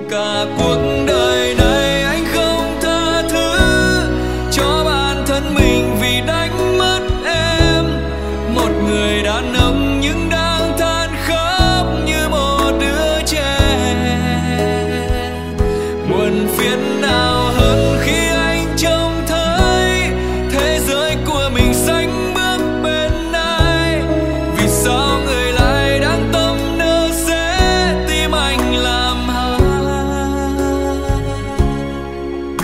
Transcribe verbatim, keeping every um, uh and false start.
Cả cuộc đời này anh không tha thứ cho bản thân mình vì đánh mất em. Một người đàn ông nhưng đang than khóc như một đứa trẻ. Buồn phiền nào